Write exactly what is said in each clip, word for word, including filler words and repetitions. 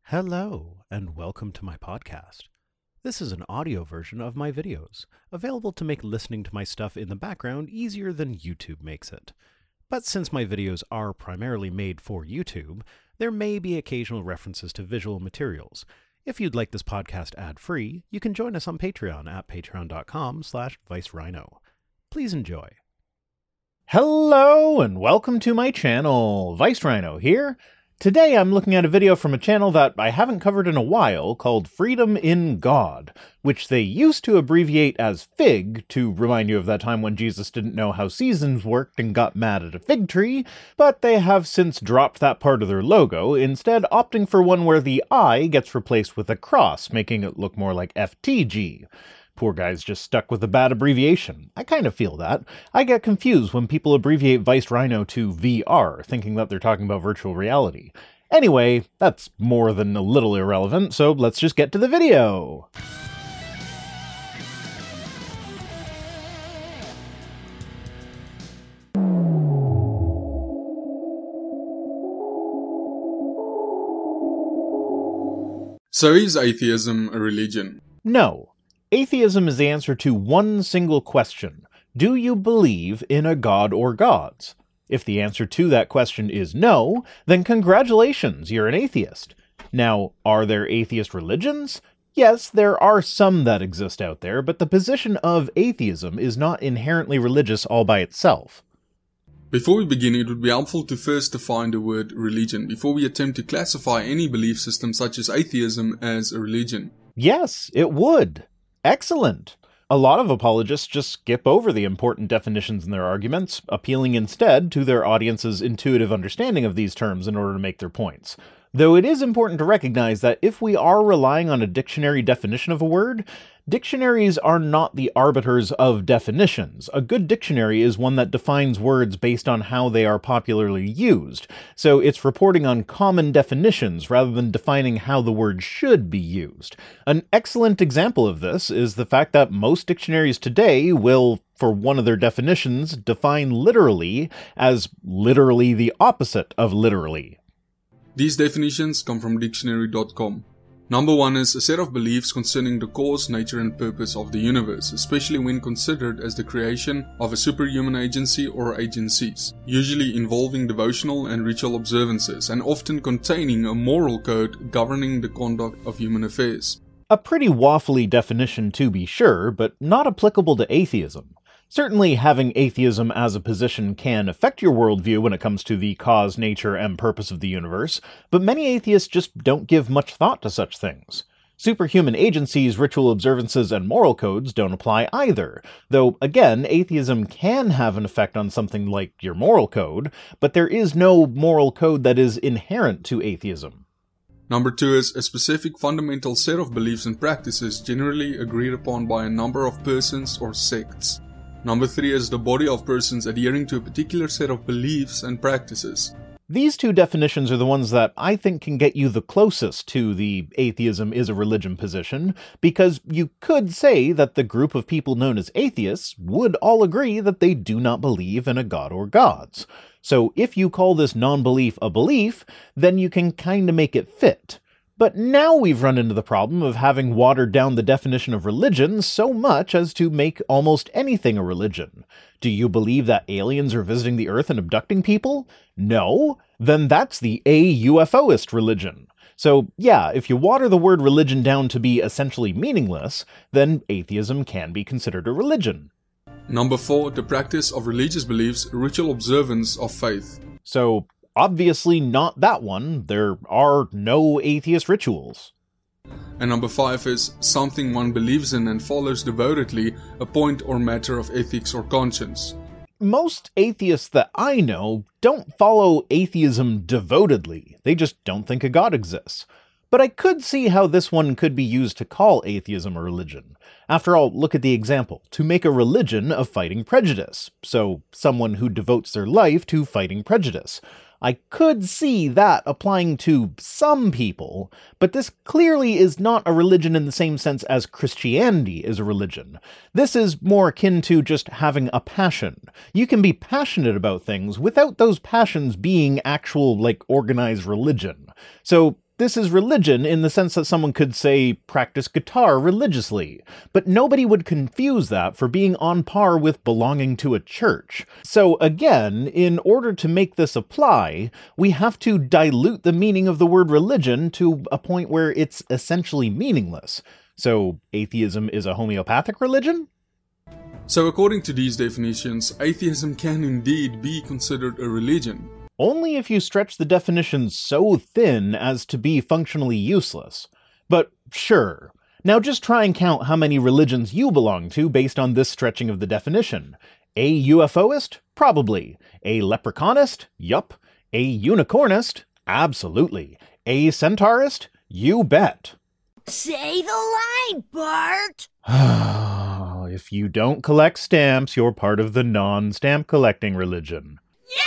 Hello, and welcome to my podcast. This is an audio version of my videos, available to make listening to my stuff in the background easier than YouTube makes it. But since my videos are primarily made for YouTube, there may be occasional references to visual materials. If you'd like this podcast ad-free, you can join us on Patreon at patreon.com slash vicerhino. Please enjoy. Hello, and welcome to my channel. Vicerhino here. Today I'm looking at a video from a channel that I haven't covered in a while called Freedom in God, which they used to abbreviate as FIG to remind you of that time when Jesus didn't know how seasons worked and got mad at a fig tree, but they have since dropped that part of their logo, instead opting for one where the I gets replaced with a cross, making it look more like F T G. Poor guy's just stuck with a bad abbreviation. I kind of feel that. I get confused when people abbreviate Vicerhino to V R, thinking that they're talking about virtual reality. Anyway, that's more than a little irrelevant, so let's just get to the video! So is atheism a religion? No. Atheism is the answer to one single question. Do you believe in a god or gods? If the answer to that question is no, then congratulations, you're an atheist. Now, are there atheist religions? Yes, there are some that exist out there, but the position of atheism is not inherently religious all by itself. Before we begin, it would be helpful to first define the word religion before we attempt to classify any belief system such as atheism as a religion. Yes, it would. Excellent! A lot of apologists just skip over the important definitions in their arguments, appealing instead to their audience's intuitive understanding of these terms in order to make their points. Though it is important to recognize that if we are relying on a dictionary definition of a word, dictionaries are not the arbiters of definitions. A good dictionary is one that defines words based on how they are popularly used, so it's reporting on common definitions rather than defining how the word should be used. An excellent example of this is the fact that most dictionaries today will, for one of their definitions, define literally as literally the opposite of literally. These definitions come from dictionary dot com. Number one is a set of beliefs concerning the cause, nature and purpose of the universe, especially when considered as the creation of a superhuman agency or agencies, usually involving devotional and ritual observances, and often containing a moral code governing the conduct of human affairs. A pretty waffly definition to be sure, but not applicable to atheism. Certainly having atheism as a position can affect your worldview when it comes to the cause, nature, and purpose of the universe, but many atheists just don't give much thought to such things. Superhuman agencies, ritual observances, and moral codes don't apply either, though, again, atheism can have an effect on something like your moral code, but there is no moral code that is inherent to atheism. Number two is a specific fundamental set of beliefs and practices generally agreed upon by a number of persons or sects. Number three is the body of persons adhering to a particular set of beliefs and practices. These two definitions are the ones that I think can get you the closest to the atheism is a religion position, because you could say that the group of people known as atheists would all agree that they do not believe in a god or gods. So if you call this non-belief a belief, then you can kinda make it fit. But now we've run into the problem of having watered down the definition of religion so much as to make almost anything a religion. Do you believe that aliens are visiting the Earth and abducting people? No? Then that's the a-UFOist religion. So yeah, if you water the word religion down to be essentially meaningless, then atheism can be considered a religion. Number four, the practice of religious beliefs, ritual observance of faith. So, obviously not that one. There are no atheist rituals. And number five is something one believes in and follows devotedly, a point or matter of ethics or conscience. Most atheists that I know don't follow atheism devotedly. They just don't think a god exists. But I could see how this one could be used to call atheism a religion. After all, look at the example. To make a religion of fighting prejudice. So, someone who devotes their life to fighting prejudice. I could see that applying to some people, but this clearly is not a religion in the same sense as Christianity is a religion. This is more akin to just having a passion. You can be passionate about things without those passions being actual, like, organized religion. So, This is religion in the sense that someone could, say, practice guitar religiously, but nobody would confuse that for being on par with belonging to a church. So again, in order to make this apply, we have to dilute the meaning of the word religion to a point where it's essentially meaningless. So atheism is a homeopathic religion? So according to these definitions, atheism can indeed be considered a religion. Only if you stretch the definition so thin as to be functionally useless. But sure. Now just try and count how many religions you belong to based on this stretching of the definition. A UFOist? Probably. A leprechaunist? Yup. A unicornist? Absolutely. A centaurist? You bet. Say the line, Bart! If you don't collect stamps, you're part of the non-stamp collecting religion.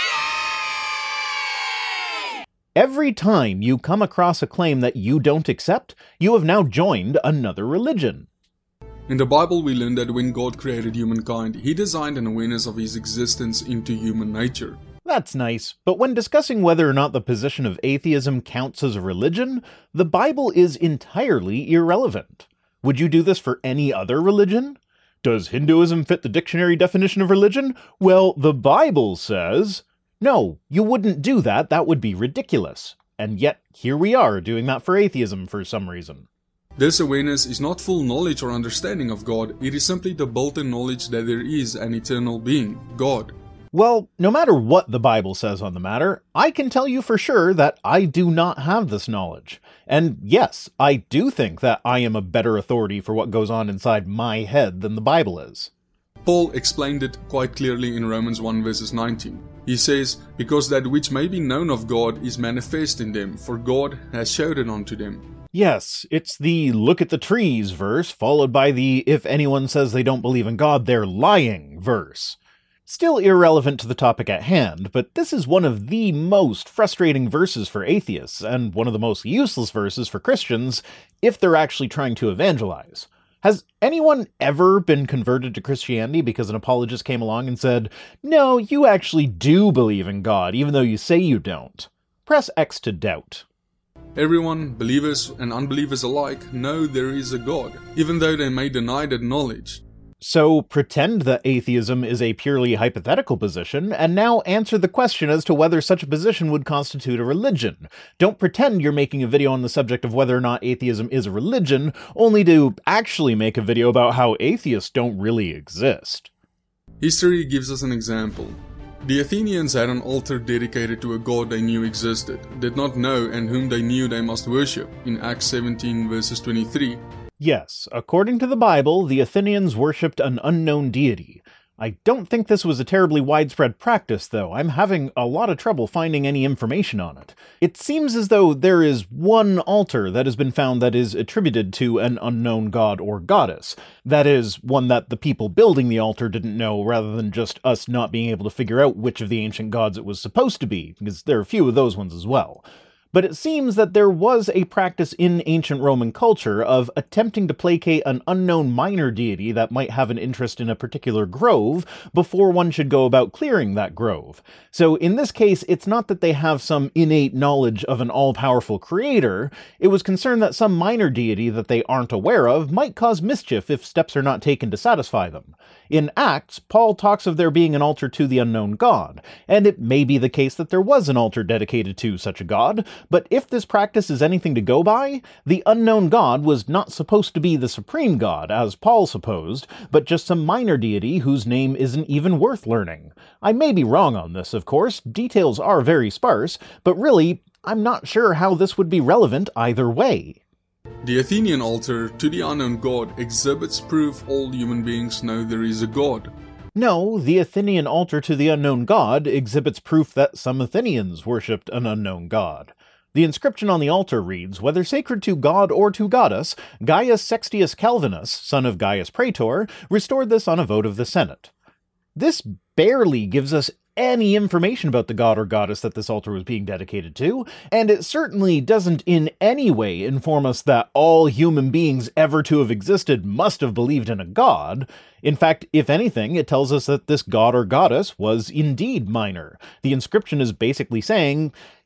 Every time you come across a claim that you don't accept, you have now joined another religion. In the Bible, we learn that when God created humankind, he designed an awareness of his existence into human nature. That's nice, but when discussing whether or not the position of atheism counts as a religion, the Bible is entirely irrelevant. Would you do this for any other religion? Does Hinduism fit the dictionary definition of religion? Well, the Bible says... No, you wouldn't do that, that would be ridiculous. And yet, here we are doing that for atheism for some reason. This awareness is not full knowledge or understanding of God, it is simply the built-in knowledge that there is an eternal being, God. Well, no matter what the Bible says on the matter, I can tell you for sure that I do not have this knowledge. And yes, I do think that I am a better authority for what goes on inside my head than the Bible is. Paul explained it quite clearly in Romans one verses nineteen. He says, because that which may be known of God is manifest in them, for God has showed it unto them. Yes, it's the look at the trees verse, followed by the if anyone says they don't believe in God, they're lying verse. Still irrelevant to the topic at hand, but this is one of the most frustrating verses for atheists, and one of the most useless verses for Christians, if they're actually trying to evangelize. Has anyone ever been converted to Christianity because an apologist came along and said, no, you actually do believe in God, even though you say you don't? Press X to doubt. Everyone, believers and unbelievers alike, know there is a God, even though they may deny that knowledge. So pretend that atheism is a purely hypothetical position, and now answer the question as to whether such a position would constitute a religion. Don't pretend you're making a video on the subject of whether or not atheism is a religion, only to actually make a video about how atheists don't really exist. History gives us an example. The Athenians had an altar dedicated to a god they knew existed, did not know and whom they knew they must worship, in Acts seventeen verses twenty-three. Yes, according to the Bible, the Athenians worshipped an unknown deity. I don't think this was a terribly widespread practice, though. I'm having a lot of trouble finding any information on it. It seems as though there is one altar that has been found that is attributed to an unknown god or goddess. That is, one that the people building the altar didn't know, rather than just us not being able to figure out which of the ancient gods it was supposed to be, because there are a few of those ones as well. But it seems that there was a practice in ancient Roman culture of attempting to placate an unknown minor deity that might have an interest in a particular grove before one should go about clearing that grove. So in this case, it's not that they have some innate knowledge of an all-powerful creator, it was concerned that some minor deity that they aren't aware of might cause mischief if steps are not taken to satisfy them. In Acts, Paul talks of there being an altar to the unknown god, and it may be the case that there was an altar dedicated to such a god, but if this practice is anything to go by, the unknown god was not supposed to be the supreme god, as Paul supposed, but just some minor deity whose name isn't even worth learning. I may be wrong on this, of course, details are very sparse, but really, I'm not sure how this would be relevant either way. The Athenian altar to the unknown god exhibits proof all human beings know there is a god. No, the Athenian altar to the unknown god exhibits proof that some Athenians worshipped an unknown god. The inscription on the altar reads, whether sacred to god or to goddess, Gaius Sextius Calvinus, son of Gaius Praetor, restored this on a vote of the Senate. This barely gives us any information about the god or goddess that this altar was being dedicated to, and it certainly doesn't in any way inform us that all human beings ever to have existed must have believed in a god. In fact, if anything, it tells us that this god or goddess was indeed minor. The inscription is basically saying,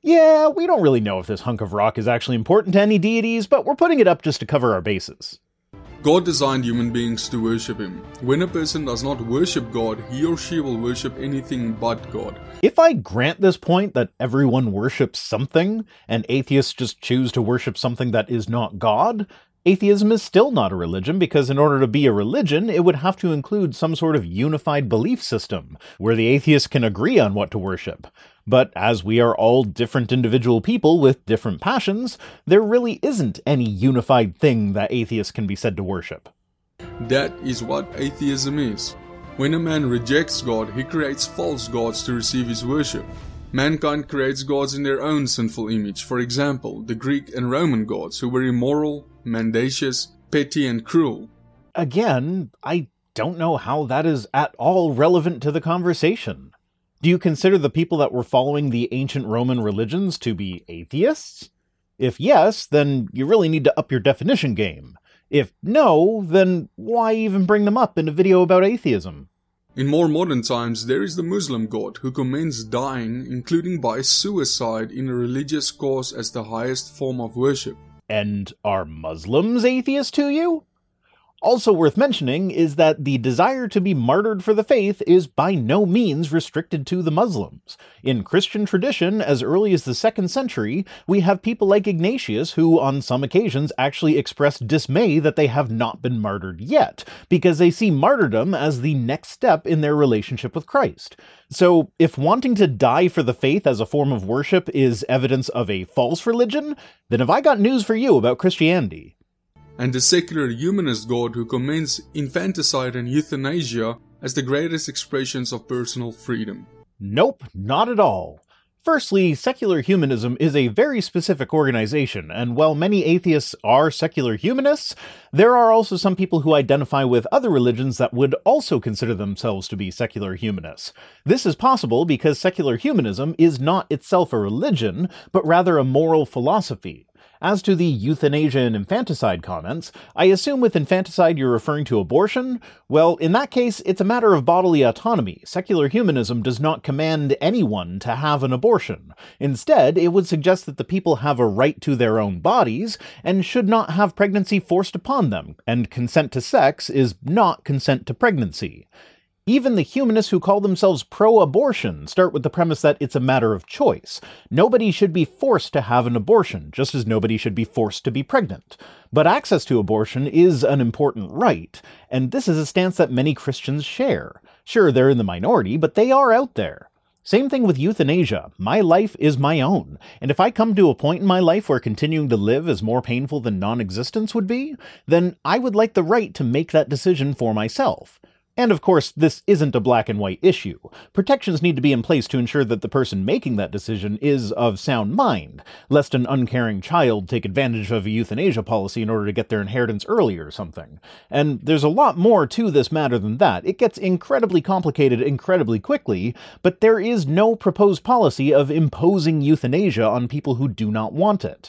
Yeah, we don't really know if this hunk of rock is actually important to any deities, but we're putting it up just to cover our bases. God designed human beings to worship Him. When a person does not worship God, he or she will worship anything but God. If I grant this point that everyone worships something, and atheists just choose to worship something that is not God, atheism is still not a religion, because in order to be a religion, it would have to include some sort of unified belief system, where the atheists can agree on what to worship. But as we are all different individual people with different passions, there really isn't any unified thing that atheists can be said to worship. That is what atheism is. When a man rejects God, he creates false gods to receive his worship. Mankind creates gods in their own sinful image. For example, the Greek and Roman gods, who were immoral, mendacious, petty, and cruel. Again, I don't know how that is at all relevant to the conversation. Do you consider the people that were following the ancient Roman religions to be atheists? If yes, then you really need to up your definition game. If no, then why even bring them up in a video about atheism? In more modern times, there is the Muslim God, who commends dying, including by suicide, in a religious cause as the highest form of worship. And are Muslims atheists to you? Also worth mentioning is that the desire to be martyred for the faith is by no means restricted to the Muslims. In Christian tradition, as early as the second century, we have people like Ignatius who, on some occasions, actually express dismay that they have not been martyred yet, because they see martyrdom as the next step in their relationship with Christ. So, if wanting to die for the faith as a form of worship is evidence of a false religion, then have I got news for you about Christianity. And the secular humanist God, who commends infanticide and euthanasia as the greatest expressions of personal freedom. Nope, not at all. Firstly, secular humanism is a very specific organization, and while many atheists are secular humanists, there are also some people who identify with other religions that would also consider themselves to be secular humanists. This is possible because secular humanism is not itself a religion, but rather a moral philosophy. As to the euthanasia and infanticide comments, I assume with infanticide you're referring to abortion? Well, in that case, it's a matter of bodily autonomy. Secular humanism does not command anyone to have an abortion. Instead, it would suggest that the people have a right to their own bodies, and should not have pregnancy forced upon them, and consent to sex is not consent to pregnancy. Even the humanists who call themselves pro-abortion start with the premise that it's a matter of choice. Nobody should be forced to have an abortion, just as nobody should be forced to be pregnant. But access to abortion is an important right, and this is a stance that many Christians share. Sure, they're in the minority, but they are out there. Same thing with euthanasia. My life is my own, and if I come to a point in my life where continuing to live is more painful than non-existence would be, then I would like the right to make that decision for myself. And of course, this isn't a black and white issue. Protections need to be in place to ensure that the person making that decision is of sound mind, lest an uncaring child take advantage of a euthanasia policy in order to get their inheritance early or something. And there's a lot more to this matter than that. It gets incredibly complicated incredibly quickly, but there is no proposed policy of imposing euthanasia on people who do not want it.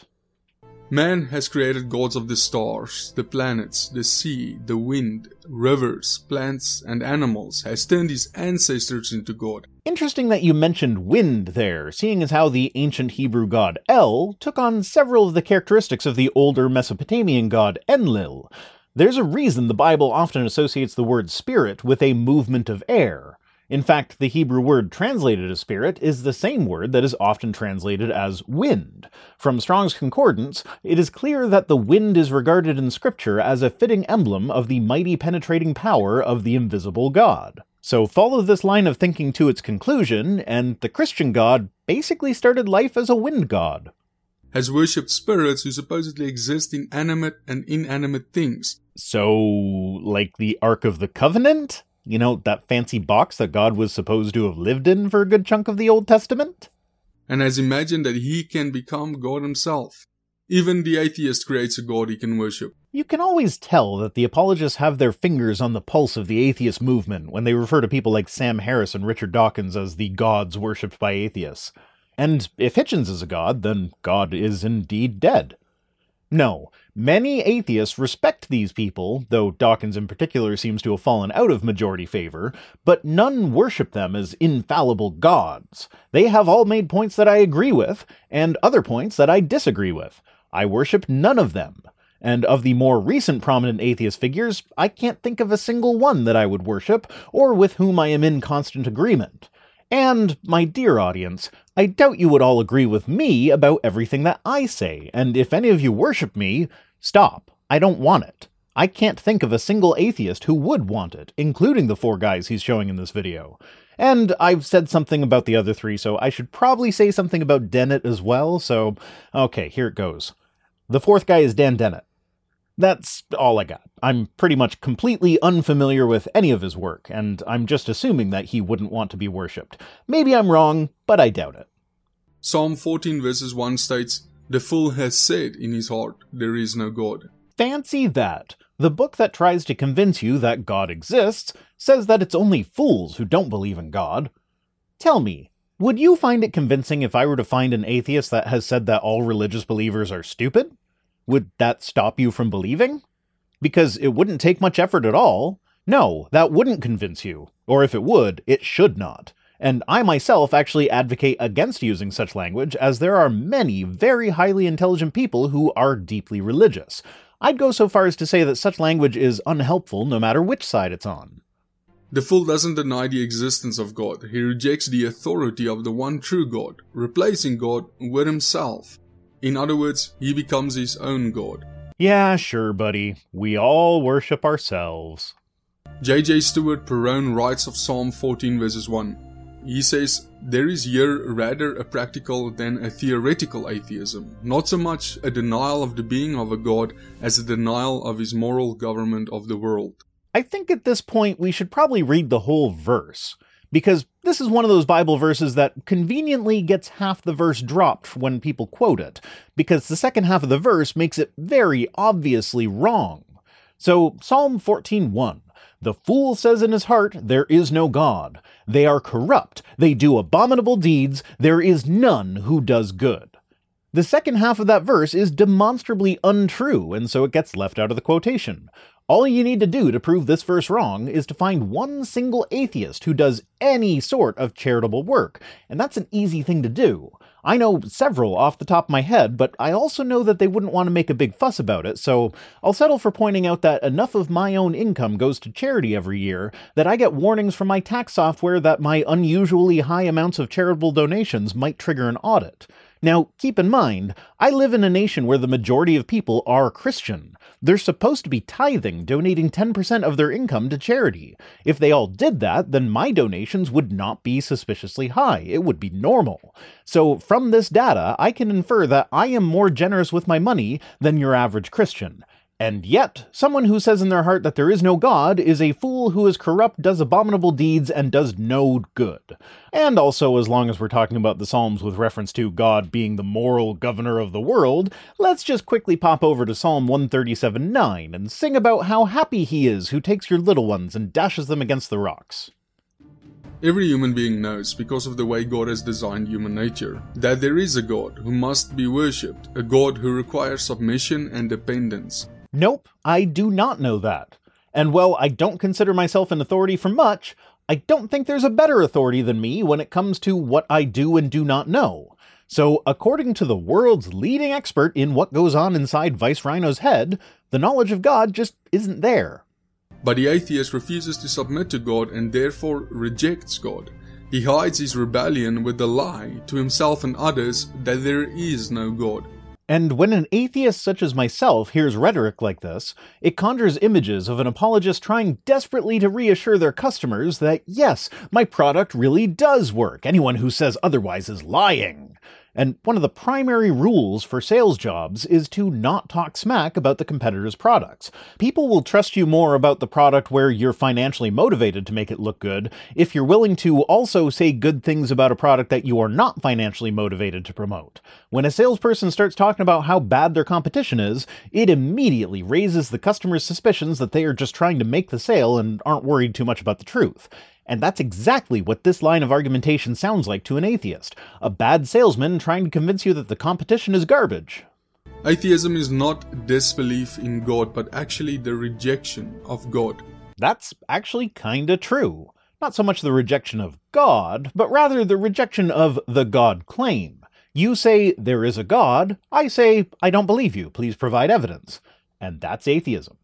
Man has created gods of the stars, the planets, the sea, the wind, rivers, plants, and animals, has turned his ancestors into God. Interesting that you mentioned wind there, seeing as how the ancient Hebrew god El took on several of the characteristics of the older Mesopotamian god Enlil. There's a reason the Bible often associates the word spirit with a movement of air. In fact, the Hebrew word translated as spirit is the same word that is often translated as wind. From Strong's Concordance, it is clear that the wind is regarded in Scripture as a fitting emblem of the mighty penetrating power of the invisible God. So follow this line of thinking to its conclusion, and the Christian God basically started life as a wind god. Has worshipped spirits who supposedly exist in animate and inanimate things. So, like the Ark of the Covenant? You know, that fancy box that God was supposed to have lived in for a good chunk of the Old Testament? And has imagined that he can become God himself. Even the atheist creates a God he can worship. You can always tell that the apologists have their fingers on the pulse of the atheist movement when they refer to people like Sam Harris and Richard Dawkins as the gods worshipped by atheists. And if Hitchens is a god, then God is indeed dead. No, many atheists respect these people, though Dawkins in particular seems to have fallen out of majority favor, but none worship them as infallible gods. They have all made points that I agree with, and other points that I disagree with. I worship none of them. And of the more recent prominent atheist figures, I can't think of a single one that I would worship, or with whom I am in constant agreement. And, my dear audience, I doubt you would all agree with me about everything that I say, and if any of you worship me, stop. I don't want it. I can't think of a single atheist who would want it, including the four guys he's showing in this video. And I've said something about the other three, so I should probably say something about Dennett as well, so okay, here it goes. The fourth guy is Dan Dennett. That's all I got. I'm pretty much completely unfamiliar with any of his work, and I'm just assuming that he wouldn't want to be worshipped. Maybe I'm wrong, but I doubt it. Psalm fourteen verses one states, "The fool has said in his heart, there is no God." Fancy that. The book that tries to convince you that God exists says that it's only fools who don't believe in God. Tell me, would you find it convincing if I were to find an atheist that has said that all religious believers are stupid? Would that stop you from believing? Because it wouldn't take much effort at all. No, that wouldn't convince you. Or if it would, it should not. And I myself actually advocate against using such language, as there are many very highly intelligent people who are deeply religious. I'd go so far as to say that such language is unhelpful no matter which side it's on. The fool doesn't deny the existence of God. He rejects the authority of the one true God, replacing God with himself. In other words, he becomes his own God. Yeah, sure, buddy. We all worship ourselves. J J Stewart Perowne writes of Psalm fourteen verses one. He says, "There is here rather a practical than a theoretical atheism, not so much a denial of the being of a God as a denial of his moral government of the world." I think at this point we should probably read the whole verse, because this is one of those Bible verses that conveniently gets half the verse dropped when people quote it, because the second half of the verse makes it very obviously wrong. So, Psalm fourteen one. "The fool says in his heart, there is no God. They are corrupt, they do abominable deeds, there is none who does good." The second half of that verse is demonstrably untrue, and so it gets left out of the quotation. All you need to do to prove this verse wrong is to find one single atheist who does any sort of charitable work, and that's an easy thing to do. I know several off the top of my head, but I also know that they wouldn't want to make a big fuss about it, so I'll settle for pointing out that enough of my own income goes to charity every year that I get warnings from my tax software that my unusually high amounts of charitable donations might trigger an audit. Now, keep in mind, I live in a nation where the majority of people are Christian. They're supposed to be tithing, donating ten percent of their income to charity. If they all did that, then my donations would not be suspiciously high. It would be normal. So from this data, I can infer that I am more generous with my money than your average Christian. And yet, someone who says in their heart that there is no God is a fool who is corrupt, does abominable deeds, and does no good. And also, as long as we're talking about the Psalms with reference to God being the moral governor of the world, let's just quickly pop over to Psalm one thirty-seven nine and sing about how happy he is who takes your little ones and dashes them against the rocks. Every human being knows, because of the way God has designed human nature, that there is a God who must be worshipped, a God who requires submission and dependence. Nope, I do not know that. And while I don't consider myself an authority for much, I don't think there's a better authority than me when it comes to what I do and do not know. So, according to the world's leading expert in what goes on inside Vice Rhino's head, the knowledge of God just isn't there. But the atheist refuses to submit to God and therefore rejects God. He hides his rebellion with the lie to himself and others that there is no God. And when an atheist such as myself hears rhetoric like this, it conjures images of an apologist trying desperately to reassure their customers that, yes, my product really does work. Anyone who says otherwise is lying. And one of the primary rules for sales jobs is to not talk smack about the competitor's products. People will trust you more about the product where you're financially motivated to make it look good if you're willing to also say good things about a product that you are not financially motivated to promote. When a salesperson starts talking about how bad their competition is, it immediately raises the customer's suspicions that they are just trying to make the sale and aren't worried too much about the truth. And that's exactly what this line of argumentation sounds like to an atheist. A bad salesman trying to convince you that the competition is garbage. Atheism is not disbelief in God, but actually the rejection of God. That's actually kinda true. Not so much the rejection of God, but rather the rejection of the God claim. You say there is a God, I say I don't believe you, please provide evidence. And that's atheism.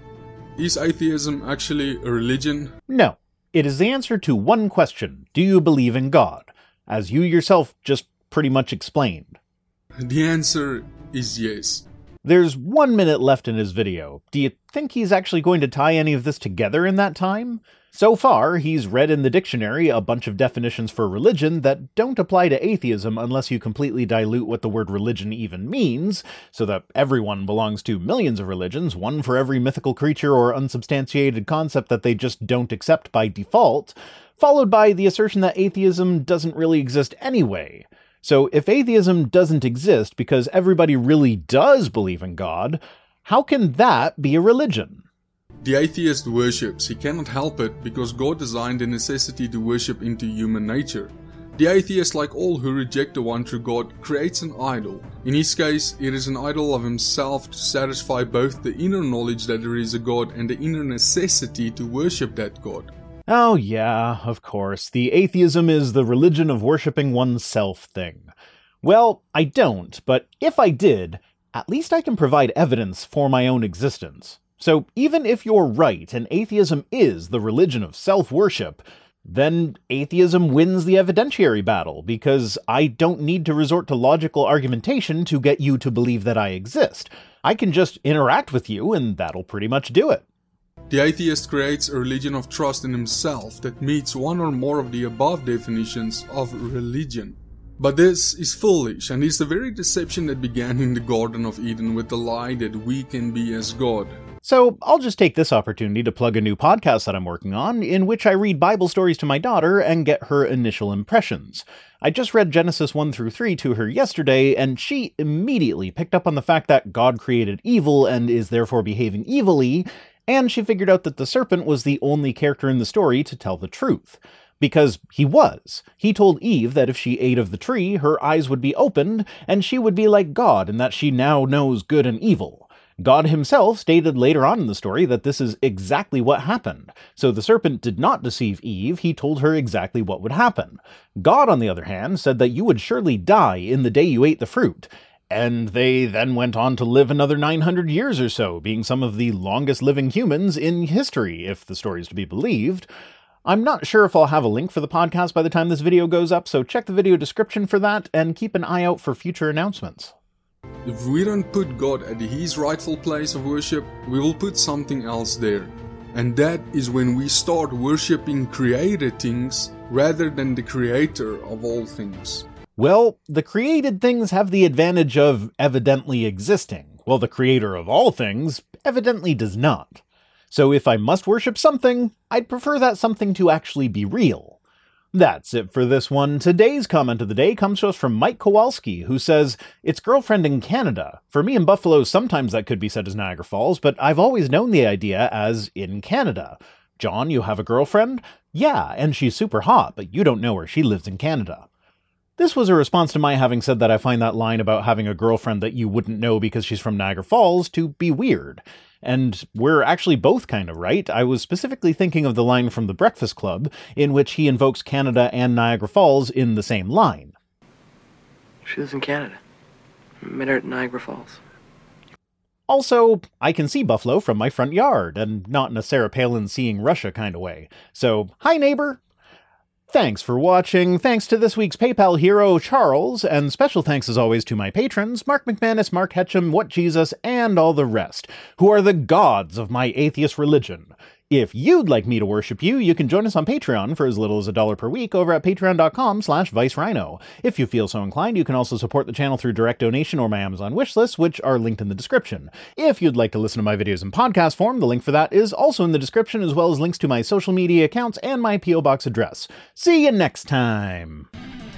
Is atheism actually a religion? No. It is the answer to one question: do you believe in God? As you yourself just pretty much explained. The answer is yes. There's one minute left in his video. Do you think he's actually going to tie any of this together in that time? So far, he's read in the dictionary a bunch of definitions for religion that don't apply to atheism unless you completely dilute what the word religion even means, so that everyone belongs to millions of religions, one for every mythical creature or unsubstantiated concept that they just don't accept by default, followed by the assertion that atheism doesn't really exist anyway. So if atheism doesn't exist because everybody really does believe in God, how can that be a religion? The atheist worships. He cannot help it because God designed the necessity to worship into human nature. The atheist, like all who reject the one true God, creates an idol. In his case, it is an idol of himself to satisfy both the inner knowledge that there is a God and the inner necessity to worship that God. Oh yeah, of course, the atheism is the religion of worshipping oneself thing. Well, I don't, but if I did, at least I can provide evidence for my own existence. So even if you're right and atheism is the religion of self-worship, then atheism wins the evidentiary battle, because I don't need to resort to logical argumentation to get you to believe that I exist. I can just interact with you and that'll pretty much do it. The atheist creates a religion of trust in himself that meets one or more of the above definitions of religion. But this is foolish, and is the very deception that began in the Garden of Eden with the lie that we can be as God. So I'll just take this opportunity to plug a new podcast that I'm working on, in which I read Bible stories to my daughter and get her initial impressions. I just read Genesis one through three to her yesterday, and she immediately picked up on the fact that God created evil and is therefore behaving evilly, and she figured out that the serpent was the only character in the story to tell the truth. Because he was. He told Eve that if she ate of the tree, her eyes would be opened, and she would be like God, and that she now knows good and evil. God himself stated later on in the story that this is exactly what happened. So the serpent did not deceive Eve, he told her exactly what would happen. God, on the other hand, said that you would surely die in the day you ate the fruit. And they then went on to live another nine hundred years or so, being some of the longest living humans in history, if the story is to be believed. I'm not sure if I'll have a link for the podcast by the time this video goes up, so check the video description for that, and keep an eye out for future announcements. If we don't put God at his rightful place of worship, we will put something else there. And that is when we start worshipping created things rather than the creator of all things. Well, the created things have the advantage of evidently existing, while the creator of all things evidently does not. So if I must worship something, I'd prefer that something to actually be real. That's it for this one. Today's comment of the day comes to us from Mike Kowalski, who says, "It's girlfriend in Canada. For me in Buffalo, sometimes that could be said as Niagara Falls, but I've always known the idea as in Canada. John, you have a girlfriend? Yeah, and she's super hot, but you don't know where she lives in Canada." This was a response to my having said that I find that line about having a girlfriend that you wouldn't know because she's from Niagara Falls to be weird. And we're actually both kind of right. I was specifically thinking of the line from The Breakfast Club, in which he invokes Canada and Niagara Falls in the same line. She lives in Canada. I met her at Niagara Falls. Also, I can see Buffalo from my front yard, and not in a Sarah Palin seeing Russia kind of way. So, hi neighbor! Thanks for watching, thanks to this week's PayPal hero, Charles, and special thanks as always to my patrons, Mark McManus, Mark Hetcham, What Jesus, and all the rest, who are the gods of my atheist religion. If you'd like me to worship you, you can join us on Patreon for as little as a dollar per week over at patreon.com slash vicerhino. If you feel so inclined, you can also support the channel through direct donation or my Amazon wishlist, which are linked in the description. If you'd like to listen to my videos in podcast form, the link for that is also in the description, as well as links to my social media accounts and my P O Box address. See you next time!